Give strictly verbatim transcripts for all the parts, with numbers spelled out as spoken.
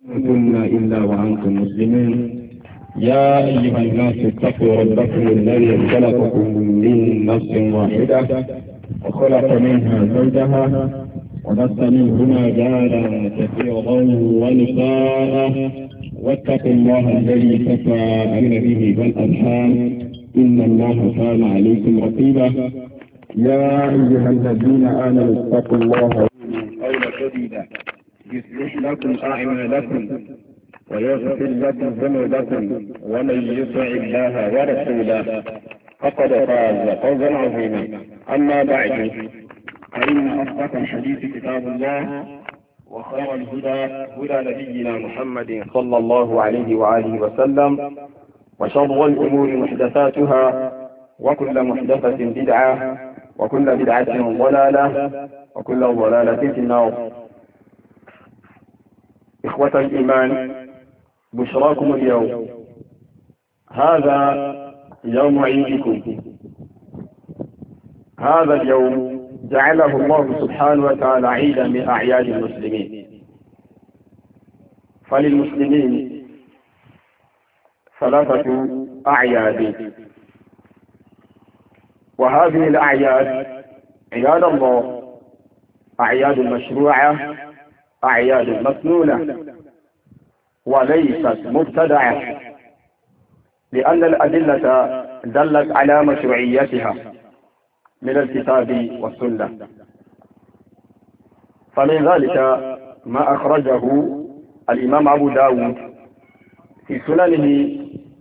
تموتن إلا وأنتم مسلمون. يا أيها الناس اتقوا ربكم الذي خلقكم من نفس واحدة وخلق منها زوجها وبث منهما رجالا كثيرا ونساء واتقوا الله الذي تساءلون به والأرحام إن الله كان عليكم رقيبا. يا أيها الذين آمنوا اتقوا الله قولا سديدا يصلح لكم أعمالكم ويغفر لكم ذنوبكم ومن يطع الله ورسوله فقد فاز فوزا عظيما. أما بعد فإن أصدق الحديث كتاب الله وخير الهدى هدى نبينا محمد صلى الله عليه وآله وسلم وشر الأمور محدثاتها وكل محدثة بدعة وكل بدعة ضلالة وكل ضلالة في النار. إخوة الإيمان، بشراكم اليوم هذا يوم عيدكم. هذا اليوم جعله الله سبحانه وتعالى عيدا من أعياد المسلمين. فللمسلمين ثلاثة أعياد، وهذه الأعياد عياد الله أعياد مشروعة، أعياد مسنونة، وليست مبتدعة، لأن الأدلة دلت على مشروعيتها من الكتاب والسنة. فمن ذلك ما أخرجه الإمام أبو داود في سننه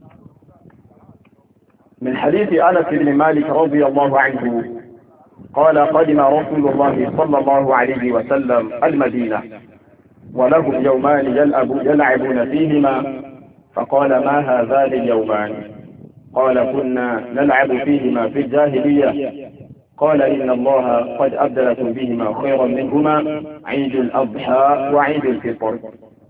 من حديث أنس بن مالك رضي الله عنه قال: قدم رسول الله صلى الله عليه وسلم المدينة ولهم يومان يلعب يلعبون فيهما، فقال: ما هذان اليومان؟ قال: كنا نلعب فيهما في الجاهلية. قال: إن الله قد أبدلكم بهما خيرا منهما، عيد الأضحى وعيد الفطر.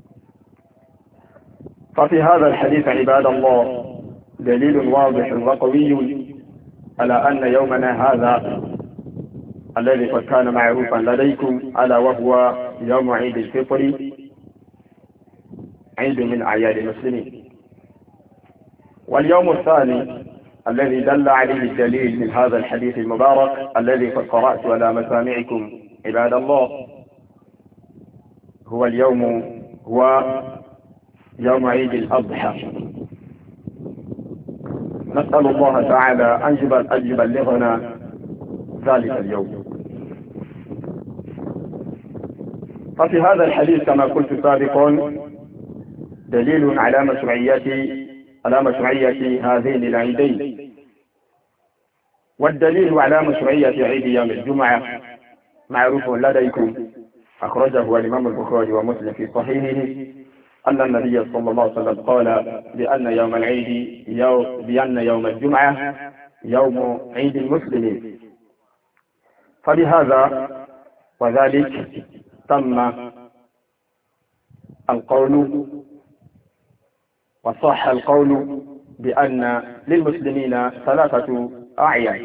ففي هذا الحديث عباد الله دليل واضح وقوي على أن يومنا هذا الذي قد كان معروفا لديكم ألا وهو يوم عيد الفطر عيد من أعياد المسلمين. واليوم الثاني الذي دل عليه الدليل من هذا الحديث المبارك الذي قد قرأت على مسامعكم عباد الله هو اليوم هو يوم عيد الأضحى. نسأل الله تعالى أن يبلغنا ذلك اليوم. ففي هذا الحديث كما قلت سابقا دليل على مشروعية على مشروعية هذين العيدين. والدليل على مشروعية عيد يوم الجمعة معروف لديكم، أخرجه الإمام البخاري ومسلم في صحيحه أن النبي صلى الله عليه وسلم قال بأن يوم العيد يوم بأن يوم الجمعة يوم عيد المسلمين. فبهذا وذلك تم القول وصح القول بأن للمسلمين ثلاثة أعياد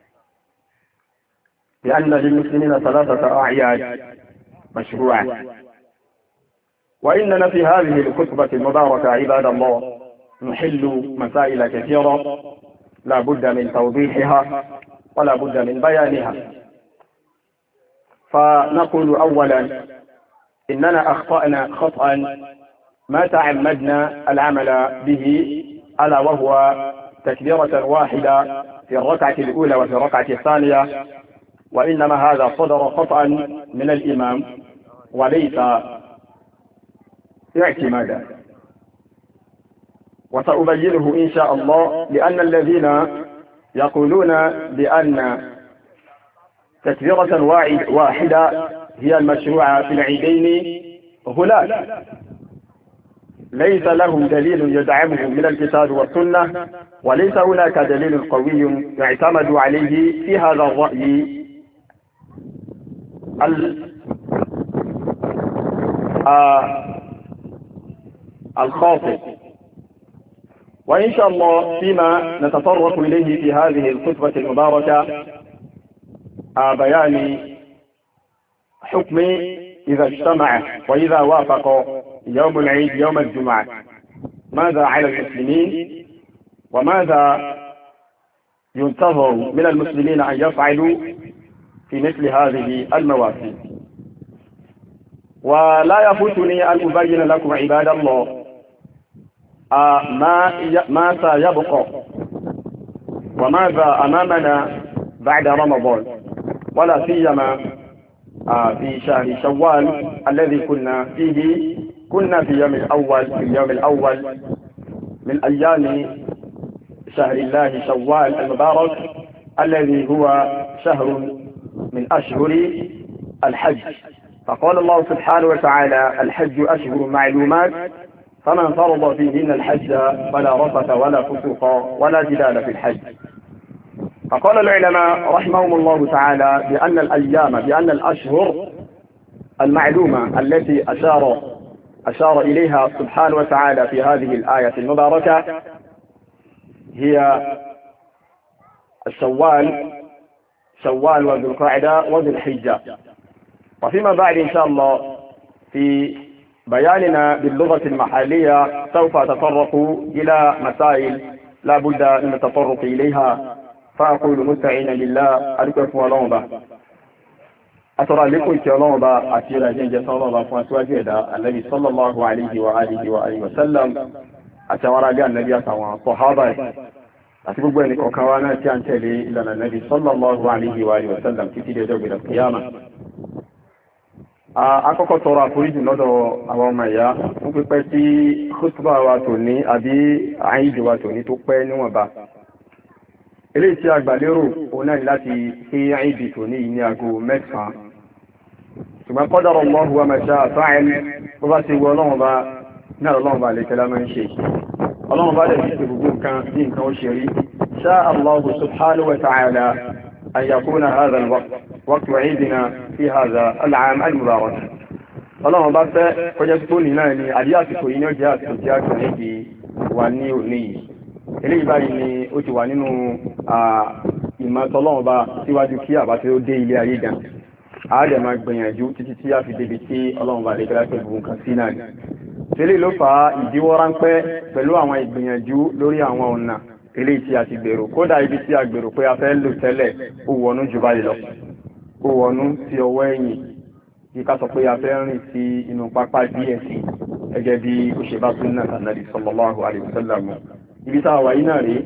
بأن للمسلمين ثلاثة أعياد مشروعة. وإننا في هذه الخطبة المباركة عباد الله نحل مسائل كثيرة لا بد من توضيحها ولا بد من بيانها. فنقول أولا إننا أخطأنا خطأ ما تعمدنا العمل به، ألا وهو تكبيرة واحدة في الركعة الأولى وفي الركعة الثانية، وإنما هذا صدر خطأ من الإمام وليس اعتمادا، وسأبينه إن شاء الله. لأن الذين يقولون بأن تكبيرة واحدة هي المشروعة في العيدين غلاة ليس لهم دليل يدعمهم من الكتاب والسنة، وليس هناك دليل قوي يعتمد عليه في هذا الرأي الخاطئ. وإن شاء الله فيما نتطرق إليه في هذه الخطبة المباركة بيان حكم إذا اجتمع وإذا وافق يوم العيد يوم الجمعة ماذا على المسلمين وماذا ينتظر من المسلمين أن يفعلوا في مثل هذه المواسم؟ ولا يفوتني أن أبين لكم عباد الله ما ما سيبقى وماذا أمامنا بعد رمضان، ولا سيما في شهر شوال الذي كنا فيه كنا في يوم الأول في اليوم الأول من أيام شهر الله شوال المبارك الذي هو شهر من أشهر الحج. فقال الله سبحانه وتعالى: الحج أشهر معلومات فمن فرض فيهن الحج فلا رفث ولا فسوق ولا جدال في الحج. فقال العلماء رحمهم الله تعالى بأن الأيام بأن الأشهر المعلومة التي أشار أشار إليها سبحانه وتعالى في هذه الآية المباركة هي الشوال شوال وذو القعدة وذو الحجة. وفيما بعد إن شاء الله في بياننا باللغة المحلية سوف أتطرق إلى مسائل لا بد من التطرق إليها، فأقول مستعينا بالله أركف ولوبة أترى لكم كلوبة أسير جنجة صلى الله عليه وسلم النبي صلى الله عليه وآله وآله وسلم أتورى لي النبي صحابة أتبقوا أنك وكوانا تيانتلي إلى النبي صلى الله عليه وآله وسلم كتير يجب إلى القيامة. Akọ́kọ́ tọrọ àforíjì lọ́dọ̀ àwọn ọmọ ìyá fún pípẹ́ tí khutba wa tòní àbí àìdí wa tòní tó pẹ́ níwọ̀nba. Eléyìí tí a gbà lérò òun náà ni láti ṣe àìdí tòní ní aago mẹ́sàn-án. Ṣùgbọ́n qadara Allahu wa ma sha'a fa'al, bó bá ti wọ ọlọ́run bá ní ọlọ́run bá lè tẹ́lá máa ń ṣe. Ọlọ́run bá dẹ̀ ti ṣe gbogbo nǹkan bí nǹkan ó ṣe rí. Sha'a Allahu subhanahu wa ta'ala an yakuna hadha al-waqt وقت عيدنا في هذا العام المبارك. اللهم بارك فجأة تقولي ناني àdíyàsí kò yíní ọjọ́ àti òjì àti ẹ̀dì wà ní òní yìí. Eléyìí báyìí ni ó ti wà nínú ìmọ̀tọ́lọ́wọ́n bá síwájú kí àbá tí ó dé ilé ayé gan. Àádẹ́ máa gbìyànjú títí tí a fi débi tí Ọlọ́run bá lè gbẹ́lá pẹ̀lú nǹkan sí náà ni. Eléyìí ló fà á ìdíwọ́ ráńpẹ́ pẹ̀lú àwọn ìgbìyànjú lórí àwọn ọ̀nà eléyìí tí a ti gbèrò. Kódà ibi tí a gbèrò pé a fẹ́ lò tẹ́lẹ̀ ó wọnú jù báyìí lọ. Ó wọnú sí ọwọ́ ẹ̀yìn kí ká sọ pé a fẹ́ rìn sí inú pápá díẹ̀ sí gẹ́gẹ́ bí ó ṣe bá súnnà Ànábì sallallahu alaihi wasallam. Ibi tá a wà yìí náà rí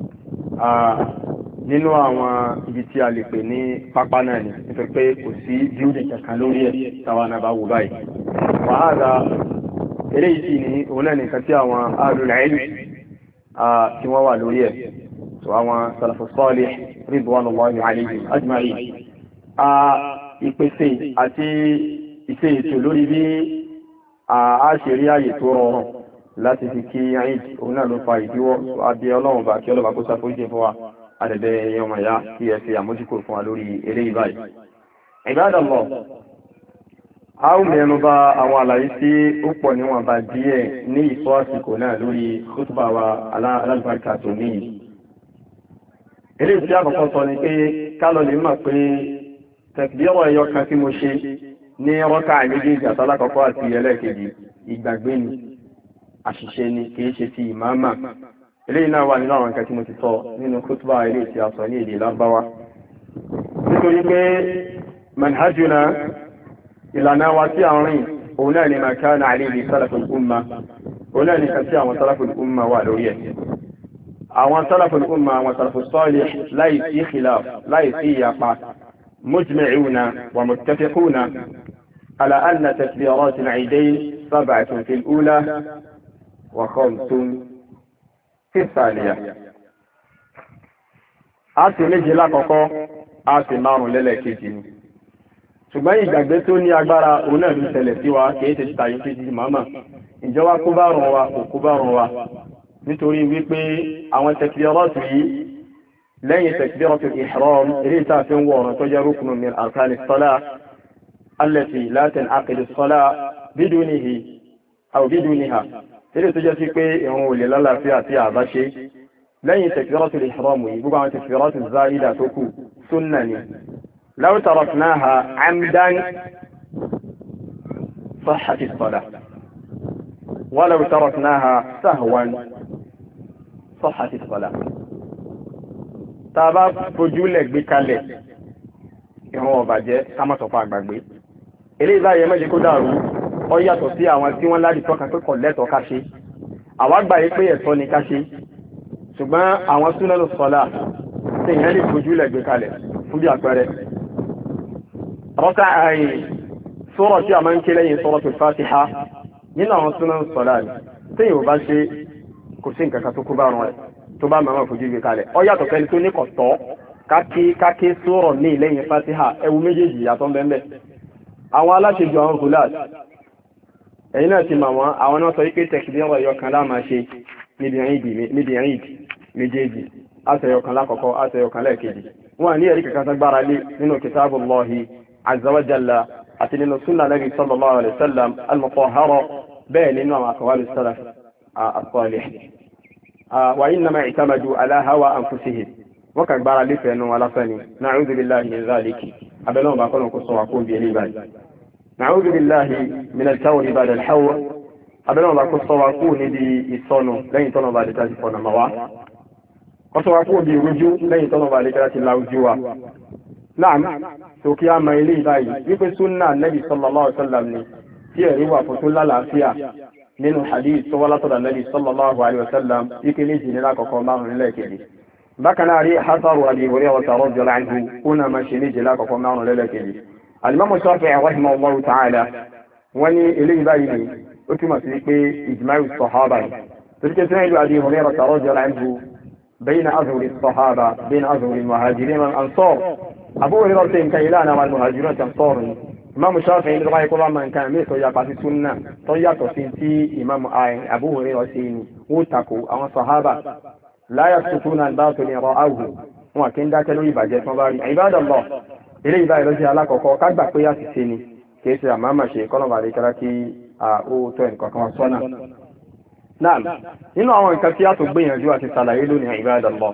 nínú àwọn ibi tí a lè pè ní pápá náà ni nítorí pé kò sí bíúdì kankan lórí ẹ̀ táwa náà bá wò báyìí. Wàhálà eléyìí sì ní òun náà nìkan tí àwọn ahlul ilm tí wọ́n wà lórí ẹ̀ tó àwọn salafus salih ridwanullahi alaihim ajma'in. Ìpèsè àti ìṣe ètò lórí bí a ṣe rí ààyè tó rọrùn láti fi kí Eid òun náà ló fa ìdíwọ́ àbí Ọlọ́run bá kí ọlọ́bà kó ṣàforíjì fún wa àdẹ̀dẹ̀ ẹ̀yẹ ọmọ ìyá kí ẹ fi àmójúkò fún wa lórí eré ìbáyìí. Ibadallah, a ó mẹ́nu bà àwọn àlàyé tí ó pọ̀ níwọ̀n bá díẹ̀ ní ìsọ́ àsìkò náà lórí khutba wa alábàárikà tó ní. Eléyìí tí àkọ́kọ́ sọ ni pé ká lọ lè mọ̀ pé tẹ̀kbírọ̀ ẹyọ kan tí mo ṣe ní rọ́kà méjèèjì àtàlákọ̀ọ́kọ́ àti ẹlẹ́ẹ̀kejì ìgbàgbé ni, àṣìṣe ni, kìí ṣe ti ìmáàmà. Eléyìí náà wà nínú àwọn nǹkan tí mo ti sọ nínú khutba eléyìí tí a sọ ní èdè Lárúbáwá. Nítorí pé manhajuna ìlànà wa tí a ń rìn òun náà ni ma kana alayhi salaful umma, òun náà ni kan tí àwọn salaful umma wà lórí ẹ̀. Àwọn salaful umma, àwọn salafus salih láì sí khilaf, láì sí ìyapa, مجمعون ومتفقون على أن تكبيرات العيدين سبعة في الأولى وخمس في الثانية. àti méjì lákọ̀ọ́kọ́ àti márùn lẹ́lẹ́kejì ni. Ṣùgbọ́n ìgbàgbé tó ní agbára òun náà ló ṣẹlẹ̀ sí wa kìí ṣe tàyí sí ti màmá. Ìjọba kó bá rùn wa kò kó bá rùn wa nítorí wípé àwọn tẹkbírátù yìí lẹ́yìn takbiratul ihram èyí tá fi ń wọ̀rọ̀ tó jẹ́ rúkùnù min arkanis salah allati la tan'aqidu as-salah bidunihi aw biduniha, èyí tó jẹ́ sí pé ìrun olè lálàáfíà tí a bá ṣe lẹ́yìn takbiratul ihram yìí gbogbo àwọn takbiratul za'ida tó kù súnnà ni. law taraknaha amdan sahhat as-salah. ولو تركناها سهوا صحت الصلاة tàbá fojúlẹ̀ gbé kalẹ̀ ìran ọ̀bàjẹ́ ká má sọ fún àgbàgbé eléyìí báyìí méjì kó dàrú ó yàtọ̀ sí àwọn tí wọ́n láti tọ́ka pé kò lẹ́tọ̀ọ́ ká ṣe àwa gbà yí pé ẹ̀tọ́ ni ká ṣe ṣùgbọ́n àwọn súnánù sọ́lá tí ìyẹn lè fojúlẹ̀ gbé kalẹ̀ fún bí àpẹẹrẹ rọ́kà ààyè sọ́rọ̀ tí a máa ń ké lẹ́yìn suratul Fatiha nínú àwọn súnánù sọ́lá ni tí yóò bá ṣe kò sí nǹkan kan tó kú bá rán ẹ̀ tó bá máa fojú gbé kalẹ̀ ó yàtọ̀ fẹ́ni tó ní kọ̀tọ́ káké káké sọ̀rọ̀ ní lẹ́yìn Fatiha ẹwu méjèèjì yàtọ̀ bẹ́ẹ̀ àwọn aláṣejù àwọn gulat ẹ̀yin náà ti mọ̀ wọ́n àwọn náà sọ wípé tẹ̀kìdíọ̀rọ̀ ẹ̀yọ kan láàmà ṣe níbi ẹ̀yìn méjèèjì àṣẹyọ kan lákọ̀ọ́kọ́ àṣẹyọ kan lẹ́ẹ̀kejì wọn ní ẹ̀rí kankan tó gbára lé nínú kitabullahi azza wa jalla àti nínú sunna nabi sallallahu alaihi wasallam al-mutahhara bẹ́ẹ̀ nínú àwọn aqwal as-salaf as-salih wa innama i'tamadu ala hawa anfusihim wọ́n kà gbára lé fẹ́nu aláfẹ́ni na'udhu billahi min dhalik abẹ́lọ́wọ̀n bá kọ́nà kó sọ wà kó bí ẹni báyìí na'udhu billahi min al-kawri ba'da al-hawr abẹ́lọ́wọ̀n bá kó sọ wà kó níbi ìsọnù lẹ́yìn tọ́nà bá lè tàbí fọ̀nà mọ́ wá kó sọ wà kó bí ìrújú lẹ́yìn tọ́nà bá lè tàbí láwùjú wa náà tó kí a mọ ilé ìbáyìí wípé súnà nabi sallallahu alaihi wasallam ni tí ẹ̀rí wà fún tó lálàáfíà nínú hadith tó wá látọ̀dọ̀ nabi sallallahu alaihi wasallam ike méjì nílá kọ̀kọ́ márùn nílẹ̀ kejì bákan náà rí hasaru Abi Hurairah radiyallahu anhu kúnà máa ṣe méjì lákọ̀kọ́ márùn nílẹ̀ kejì alimamu Shafi'i rahimahullahu ta'ala wọ́n ní ilé ìbáyìí ni ó túmọ̀ sí pé ijma'u sahaba ni torí pé sínú ìlú Abi Hurairah radiyallahu anhu bayna azhuri sahaba bayna azhuri muhajirin wal ansar Abu Hurairah ṣe nǹkan ìlànà wal muhajirin wal ansar ni Imam Shafi'i ní báyìí kó bá máa nǹkan mí tó yapa sí súnnà tó yàtọ̀ sí tí Imam Abu Hurairah ṣe ni wó tako àwọn sahaba la yasutuna al-batil ra'awhu wọn kí ń dákẹ́ lórí ìbàjẹ́ tí wọ́n bá rí Ibadallah ilé ìbá ìlọ́jẹ́ alákọ̀ọ́kọ́ kágbà pé yá sì ṣe ni kìí ṣe àmàmà ṣe kọ́nà lè kára kí ó tó ẹnìkan kan sọ́nà náà nínú àwọn nǹkan tí a tó gbìyànjú àti ṣàlàyé lónìí Ibadallah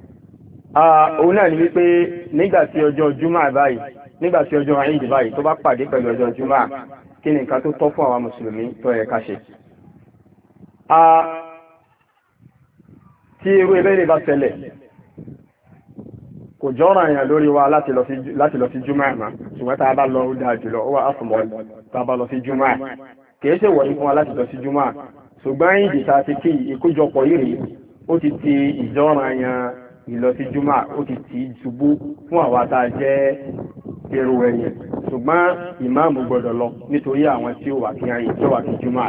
òun náà ni wípé nígbà tí ọjọ́ júmà báyìí nígbà tí ọjọ́ Eid báyìí tó bá pàdé pẹ̀lú ọjọ́ júmà kí ni nǹkan tó tọ́ fún àwọn mùsùlùmí tó yẹ ká ṣe tí irú ẹbẹ́ lè bá ṣẹlẹ̀ kò jọ́ràn èèyàn lórí wa láti lọ sí júmà àmà ṣùgbọ́n tá a bá lọ ó dáa jùlọ ó wà áfùmọ́ tá a bá lọ sí júmà kìí ṣe wọ̀nyí fún wa láti lọ sí júmà ṣùgbọ́n ìdí tá a ti kí ìkójọpọ̀ yìí rèé ó ti ti ìjọ́ràn èèyàn ìlọ sí júmà ó ti tì í ṣubú fún àwa tá a jẹ́ èrò ẹ̀yìn ṣùgbọ́n ìmáàmù gbọ́dọ̀ lọ nítorí àwọn tí ó wà kí ayé tí ó wà kí júmà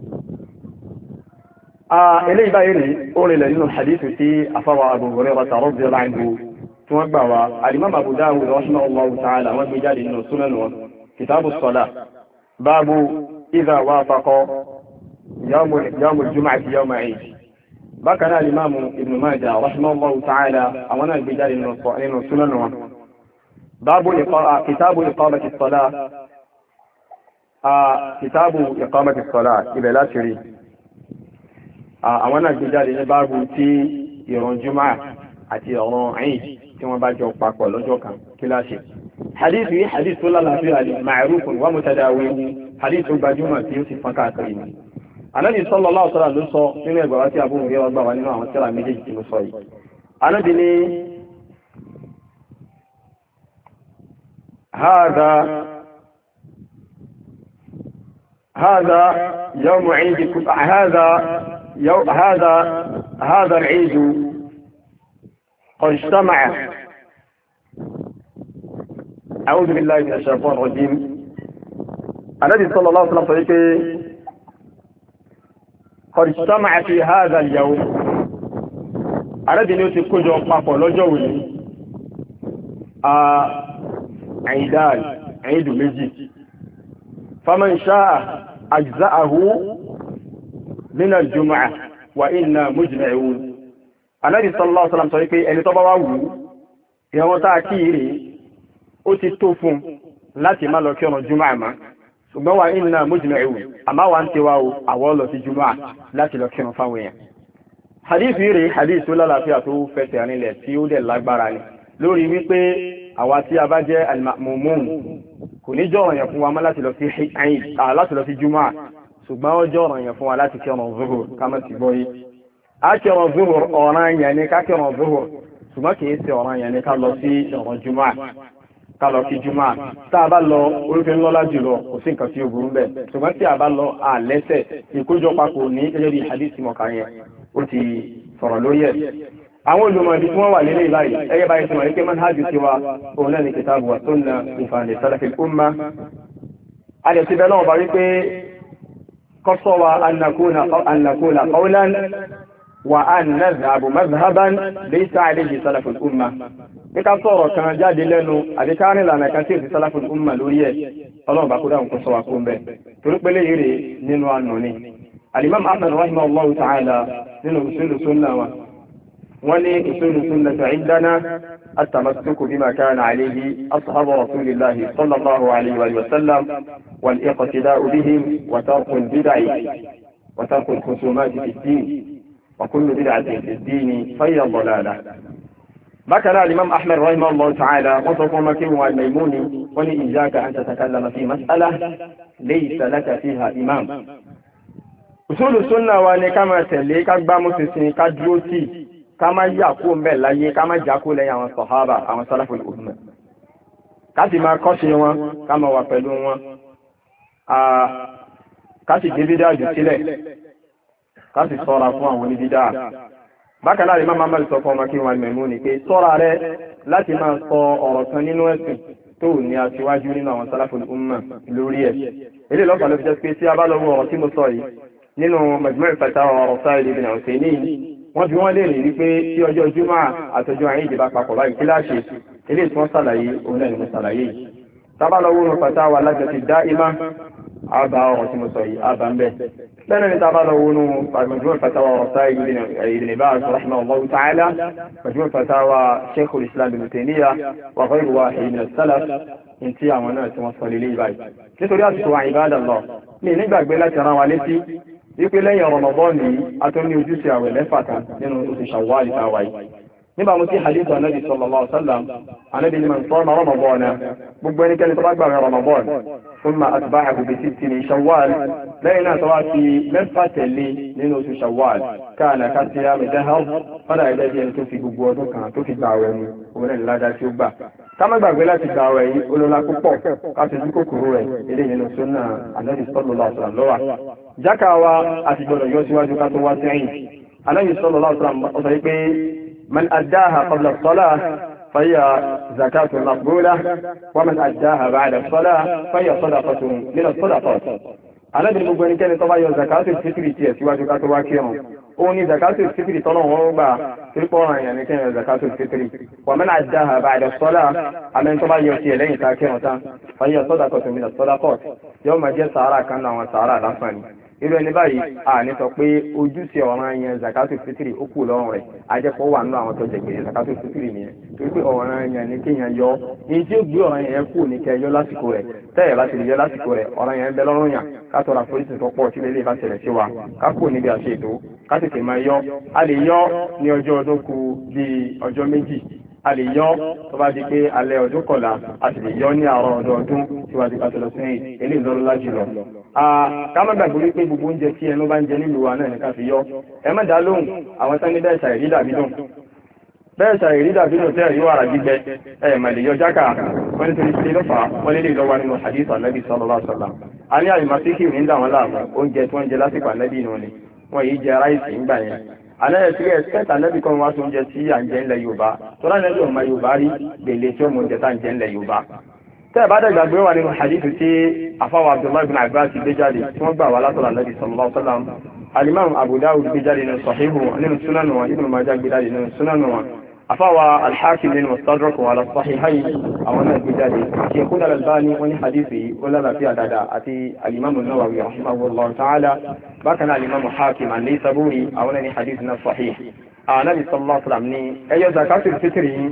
eléyìí báyìí rí ó rìnlẹ̀ nínú hadithu tí afáwà Abu Hurairah radiyallahu anhu tí wọ́n gbà wá al-Imam Abu Dawud rahimahullahu ta'ala wọ́n gbé jáde nínú sunan wọn kitabu as-salah babu idha wafaqa yawmul jumu'ati yawma 'id bákan náà al-Imam Ibn Majah rahimahullahu ta'ala àwọn náà gbé jáde nínú sunan wọn babu kitabu iqamati as-salah kitabu iqamati as-salah ibẹ̀ láti rí àwọn náà gbé jáde ní báàbù tí ìrun jùmọ́ àti ìrun Eid tí wọ́n bá jọ papọ̀ lọ́jọ́ kan kí láṣẹ. hadith yìí hadith tó lálàáfíà ní ma'ruf wa mutadawi hadith tó gbajúmọ̀ tí ó sì fọ́n káàkiri ni. Ànábì sallallahu alaihi wasallam ló sọ nínú ẹgbàá wá tí Abu Hurairah gbà wá nínú àwọn tírà méjèèjì tí mo sọ yìí. Ànábì ní hadha hadha yawm Eidikum hadha هذا هذا العيد قد اجتمع أعوذ بالله من الشيطان الرجيم النبي صلى الله عليه وسلم قال قد اجتمع في هذا اليوم الذي نوتي كجو بابو لجوي عيدان عيد méjì فمن شاء أجزأه من الجمعة وإنا مجمعون النبي صلى الله عليه وسلم sọ pé ẹni tó bá wá wù ìwọ̀n tá kí ire ó ti tó fún láti má lọ kí ọ̀nà jùmọ̀ àmá ṣùgbọ́n wa inna mujmi'un àmá wa ń tẹwà o àwọ̀ lọ sí jùmọ̀ láti lọ kí ọ̀nà fáwọn èèyàn hadith ire hadith tó lálàáfíà tó fẹsẹ̀ rinlẹ̀ tí ó dẹ̀ lágbára ni lórí wípé àwa tí a bá jẹ́ al-ma'mumun kò ní jọ̀rọ̀ yẹn fún wa má láti lọ sí Eid láti lọ sí jùmọ̀ ṣùgbọ́n ó jẹ́ ọ̀ranyàn fún wa láti kírun zuhur ká má ti gbọ́ yìí a kírun zuhur ọ̀ranyàn ni ká kírun zuhur ṣùgbọ́n kì í ṣe ọ̀ranyàn ni ká lọ sí ìrun jùmọ̀ ká lọ kí jùmọ̀ tá a bá lọ orúkẹ ńlọ́lá jùlọ kò sí nǹkan tí ó burú bẹ́ẹ̀ ṣùgbọ́n tí a bá lọ àlẹ́sẹ̀ ìkójọpapọ̀ ní gẹ́gẹ́ bí hadith mọ̀ká yẹn ó ti sọ̀rọ̀ lórí ẹ̀ àwọn olùmọ̀dé tí wọ́n wà nílé ìbáyìí ẹgbẹ́ báyìí tí wọ́n rí pé manhaju tiwa òun náà ní kitabu wa sunna ìfàǹdè salafil umma a lè ti bẹ́ẹ̀ lọ́wọ́ bá rí pé kọ́sọ́ wa an nakuna qawlan wa an nadhhabu madhhaban laysa alayhi salaful umma ní ká sọ̀rọ̀ kan jáde lẹ́nu àbí ká rìn lànà kan tí èsì salaful umma lórí ẹ̀ ọlọ́run bá kó dáhùn kó sọ wa kó ń bẹ̀ torí pé léyìí rè nínú àná ni alimam ahmed rahimahullahu ta'ala nínú usulu sunna wa ولي أصول السنة عندنا التمسك بما كان عليه أصحاب رسول الله صلى الله عليه وآله وسلم والاقتداء بهم وترك البدع وترك الخصومات في الدين وكل بدعة في الدين فهي ضلالة. بكى الإمام أحمد رحمه الله تعالى وصف مكين والميمون ولي إياك أن تتكلم في مسألة ليس لك فيها إمام. أصول السنة وأن كما تليك أكبر مسلسين كدروتي ká má yà kó mbẹ láyé ká má jà kó lẹ́yìn àwọn sọhábà àwọn salaful umma ká sì máa kọ́ṣe wọn ká máa wà pẹ̀lú wọn ká sì gbé bídá jù sílẹ̀ ká sì sọ́ra fún àwọn oníbídá. bákan náà Imam Ahmad sọ fún ọmọ kí wọn mẹ̀mú ni pé sọ́ra rẹ láti máa sọ ọ̀rọ̀ kan nínú ẹ̀sìn tó ní aṣíwájú nínú àwọn salaful umma lórí ẹ̀. èdè lọ́pàá ló fi jẹ́ pé tí a bá lọ wọ ọ̀rọ̀ tí mo sọ yìí nínú Majmu' Fatawa wa Rasail Ibn Uthaymeen wọ́n bí wọ́n lè rí wípé tí ọjọ́ jùmọ́ àtọjọ́ àyín ìdìbà papọ̀ báyìí kíláàṣì ilé tí wọ́n sàlàyé òun náà ni mo sàlàyé yìí tábàlọ́wọ́ ní fatawa Lajnati Da'ima àbá ọ̀rọ̀ tí mo sọ yìí àbá ń bẹ̀ lẹ́nu ní tábàlọ́wọ́ ní Majmu' Fatawa Rasail Ibn Baz rahimahullahu ta'ala Majmu' Fatawa Shaykhul Islam Ibn Taymiyyah wa ghayru wahid min as-salaf ní tí àwọn náà tí wọ́n sọ lélẹ́ báyìí nítorí àsìkò wa ibadallah ní nígbàgbé láti rán wa létí wípé lẹ́yìn Ramadan ní atọ́ní ojúṣe àwẹ̀ mẹ́fà kan nínú oṣù Shawwal ìtawà yìí nígbà mo sí hadith Ànábì sallallahu alaihi wasallam Ànábì ní man sama Ramadan gbogbo ẹnikẹ́ni tó bá gbà Ramadan thumma atba'ahu bi sittin min Shawwal lẹ́yìn náà tó wá fi mẹ́fà tẹ̀lé nínú oṣù Shawwal kana kasiyami dahr fọ́dà ẹgbẹ́ bí ẹni tó fi gbogbo ọdún kan tó fi gbà àwẹ̀ mu òun náà ládá tí ó gbà ká má gbàgbé láti gbà àwẹ̀ yìí olóla púpọ̀ ká fi dúkò kúrò rẹ̀ ilé nínú sunnah Ànábì sallallahu alaihi wasallam lọ́wà jákà wa àti gbọ́dọ̀ yọ síwájú ká tó wá sẹ́yìn Ànábì sallallahu alaihi wasallam ọ̀sọ̀ pé man addaha qabla as-salah fahiya zakatun maqbulah wa man addaha ba'da as-salah fahiya sadaqatun min as-sadaqat. Ànábì gbogbo ẹnikẹ́ni tó bá yọ zakatul fitri tiẹ̀ síwájú ká tó wá kírun òun ni zakatul fitri tọ́lọ̀ wọn gbà pípọ̀ ọ̀ràn yẹn ní kẹ́yìn zakatul fitri wa man addaha ba'da as-salah àmẹ́ni tó bá yọ tiẹ̀ lẹ́yìn tá kírun tán fahiya sadaqatun min as-sadaqat yóò máa jẹ́ sàárà kan náà wọn sàárà láǹfààní. irú ẹni báyìí a ní sọ pé ojúṣe ọ̀ràn yẹn zakatul fitri ó kù lọ́rùn rẹ̀ ajẹ́pọ̀ wà nínú àwọn tó jẹ gbèrè zakatul fitri nìyẹn torí pé ọ̀ràn yẹn ní kéèyàn yọ èyí tí ó gbé ọ̀ràn yẹn kù ní kẹ́ yọ lásìkò rẹ̀ tẹ́yẹ̀ láti lè yọ lásìkò rẹ̀ ọ̀ràn yẹn bẹ lọ́rùn yàn ká tọrọ àforíjì tó pọ̀ tí lè lè bá ṣẹlẹ̀ sí wa ká kù níbi àṣẹ ètò ká tètè máa yọ a lè yọ ní ọjọ́ ọdún kù bíi ọjọ́ méjì a lè yọ tó bá di pé alẹ́ ọdún kọ̀la a sì lè yọ ní àárọ̀ ọdún ọdún síwájú ká tó lọ sẹ́yìn eléyìí lọ́rọ́ lájú lọ. ká má gbàgbé wípé gbogbo oúnjẹ tí ẹnu bá ń jẹ nílùú wa náà ní ká fi yọ ẹ má dá lóhùn àwọn tán ní bẹ́ẹ̀ ṣàìrí dàbí dùn bẹ́ẹ̀ ṣàìrí dàbí dùn tẹ́ yóò ara gbígbẹ ẹ mà lè yọ jákà wọ́n ní torí sílé lọ́fà wọ́n lè lè lọ́wọ́ nínú hadith Ànábì sallallahu alaihi wasallam. a ní àyè màsíkì ní dà wọ́n láàmú oúnjẹ tí wọ́n jẹ lásìkò Ànábì nù ni wọ́n yìí jẹ ráìsì ńgbà yẹn àlẹ́ tí ẹ sẹ́ta Ànábì kan wá tó ń jẹ sí à ń jẹ ńlẹ̀ Yorùbá tó rà nẹ́bí ọmọ Yorùbá rí gbèlè tí ó mú oúnjẹ tá à ń jẹ ńlẹ̀ Yorùbá. tẹ́ ẹ bá dẹ̀ gbàgbé wà nínú hadith tí afáwọ̀ Abdullahi ibn Abbas gbé jáde tí wọ́n gbà wá látọ̀rọ̀ Ànábì sallallahu alaihi wasallam alimam Abu Dawud gbé jáde nínú sahihu nínú sunanu wọn Ibn Majah gbé jáde nínú sunanu wọn afáwọ̀ al-Hakim nínú Mustadrak wa ala sahihayn àwọn náà gbé jáde Sheikhuna al-Albani wọn ní hadith yìí ó lálàáfíà dáadáa àti alimam an-Nawawi rahimahullah ta'ala bákan náà alimam Hakim an-Naysaburi àwọn náà ní hadith náà sahih. Ànábì sallallahu alaihi wasallam ní ẹyọ zakatul fitri yìí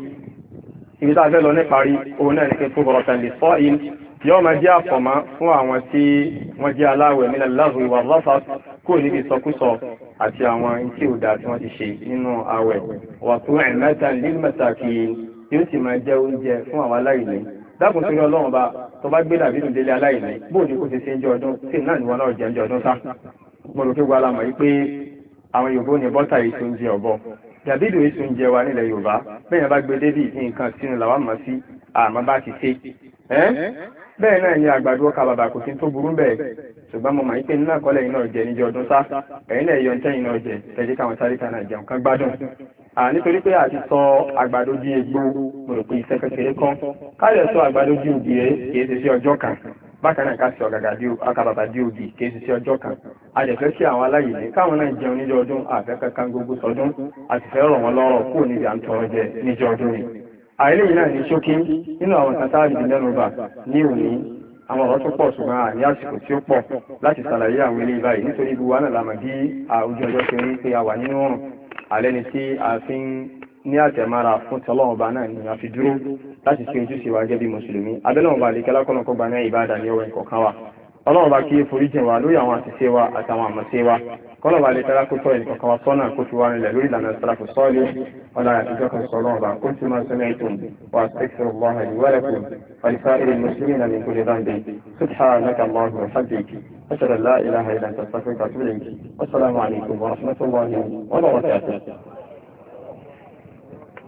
ibi tá a fẹ́ lọ ní parí òun náà ní pé tubratan lis-sa'im yóò máa jẹ́ àfọ̀mọ́ fún àwọn tí wọ́n jẹ́ aláwẹ̀ min al-laghwi war-rafath kó níbi sọkúsọ àti àwọn tí ò dáa tí wọ́n ti ṣe nínú àwẹ̀ wa tu'matan lil-masakin yóò sì máa jẹ́ oúnjẹ fún àwọn aláìní dákun torí ọlọ́run bá tó bá gbé dàbí nù délé aláìní bóò ní kò ṣe ṣe ń jẹ ọdún tí náà ni wọn náà jẹ ń jẹ ọdún sá mo rò pé wà lámọ̀ yìí pé àwọn Yorùbá ní bọ́tà èso ń jẹ ọ̀bọ dàbídò èso ń jẹ wa nílẹ̀ Yorùbá bẹ́ẹ̀ bá gbé débì nǹkan sínú làwa mọ̀ sí àmọ́ bá ti ṣe bẹ́ẹ̀ náà ni àgbàdo ọkà bàbà kò sí tó burú bẹ́ẹ̀ ṣùgbọ́n mo mọ̀ yí pé nínú àkọọ́lẹ̀ yìí náà jẹ níjọ ọdún sá ẹ̀yin náà yọ ntẹ́yìn náà jẹ tẹ́jú káwọn sáré kan náà jẹun kan gbádùn nítorí pé àti sọ àgbàdo di egbò mo rò pé iṣẹ́ kékeré kan káyọ̀ sọ àgbàdo di ògì rẹ̀ kìí ṣe sí ọjọ́ kan bákan náà ká sí ọ̀gàgà di akàbàbà di ògì kìí ṣe sí ọjọ́ kan a lè fẹ́ kí àwọn aláìní káwọn náà jẹun níjọ ọdún àfẹ́kẹ́ kan gbogbo sọdún àti fẹ́ rọ̀ wọ́n lọ́rọ̀ kúrò níbi à ń tọrọ jẹ níjọ ọdún ni àìlè yìí náà ní ṣókí nínú àwọn kàtàrí lẹ́nubà ní òní àwọn ọ̀rọ̀ tó pọ̀ ṣùgbọ́n àní àsìkò tí ó pọ̀ láti ṣàlàyé àwọn ilé báyìí nítorí gbogbo wa náà lámà bí àwùjọ ọjọ́ ṣe rí pé a wà nínú ọ̀rùn àlẹ́ni tí a fi ń ní àtẹ̀mára fún tọ́lọ́wọ́n ọba náà ni a fi dúró láti ṣe ojúṣe wa gẹ́gẹ́ bí mùsùlùmí abẹ́lẹ́wọ̀n ọba àlekẹ́lá kọ́nà kọ́gbà náà ìbáàdà ní ọwọ́ ìkọ̀kan wa ọlọ́run bá kí foríjìn wa lórí àwọn àṣìṣe wa àtàwọn àmọ̀ṣe wa kọ́nà bá lè tẹ́lá kó tọ́ ìkọ̀kan wa sọ́nà kó fi wá nílẹ̀ lórí ìlànà ìsàlàfù sọ́ọ̀lì ọ̀nà àtijọ́ kan sọ ọlọ́run bá kó tí máa sọ́nà ètò wa astaghfirullah li wa lakum wa li sa'iril muslimina min kulli dhanbin subhanaka allahumma wa bihamdika ashhadu an la ilaha illa anta astaghfiruka wa atubu ilayk wassalamu alaykum wa rahmatullahi wa barakatuh.